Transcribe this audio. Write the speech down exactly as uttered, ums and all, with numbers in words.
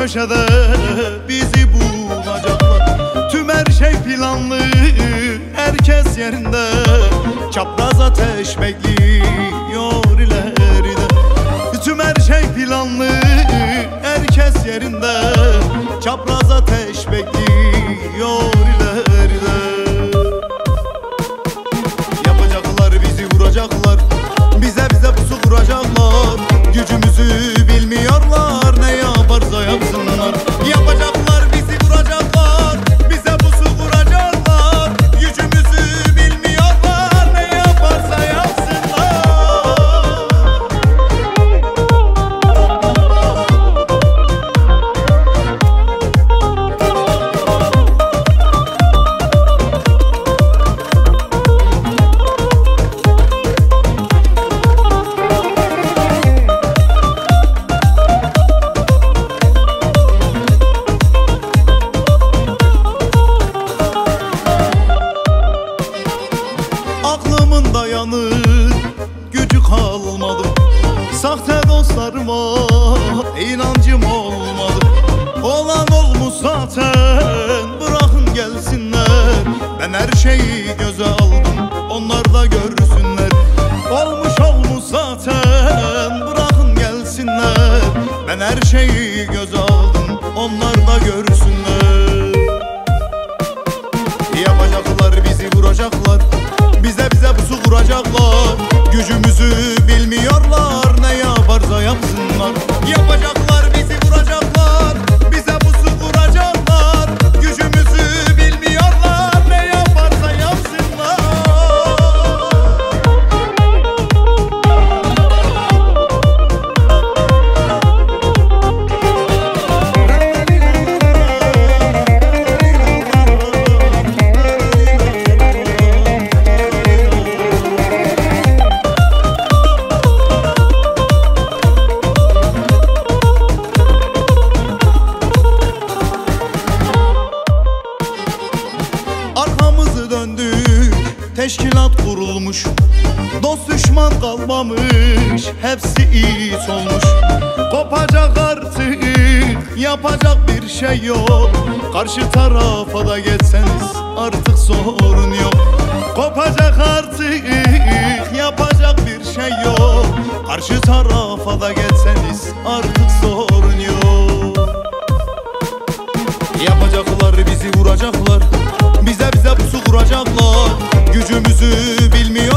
köşede bizi bulacaklar. Tüm her şey planlı, herkes yerinde. Çapraz ateş bekliyor ileride. Tüm her şey planlı, herkes yerinde. Çapraz ateş bekliyor ileride. Yapacaklar bizi vuracaklar, bize bize pusu kuracaklar. Gücümüzü bilmiyorlar, ne yaparsa yapsınlar. Yapacaklar bizi vuracaklar, bize pusu kuracaklar. Gücümüzü bilmiyorlar, ne yaparsa yapsınlar. Aklımın dayanır, gücü kalmadı. Sahte dostlarıma inancım olmadı. Olan olmuş zaten, bırakın gelsinler. Ben her şeyi göze aldım, onlar da görsünler. Olmuş olmuş zaten, bırakın gelsinler. Ben her şeyi göze aldım, onlar da görsünler. Yapacaklar bizi vuracaklar, bize bize pusu kuracaklar. Gücümüzü bilmiyorlar, ne yaparsa yapsınlar. Yapacaklar bizi vuracaklar, bize pusu kuracaklar. Gücümüzü bilmiyorlar, ne yaparsa yapsınlar. Arkamızı döndük, teşkilat kurulmuş. Dost düşman kalmamış, hepsi it olmuş. Kopacak artık, yapacak bir şey yok. Karşı tarafa da geçseniz artık sorun yok. Kopacak artık, yapacak bir şey yok. Karşı tarafa da geçseniz artık sorun yok. Yapacaklar bizi vuracaklar, bize bize pusu kuracaklar. Gücümüzü bilmiyor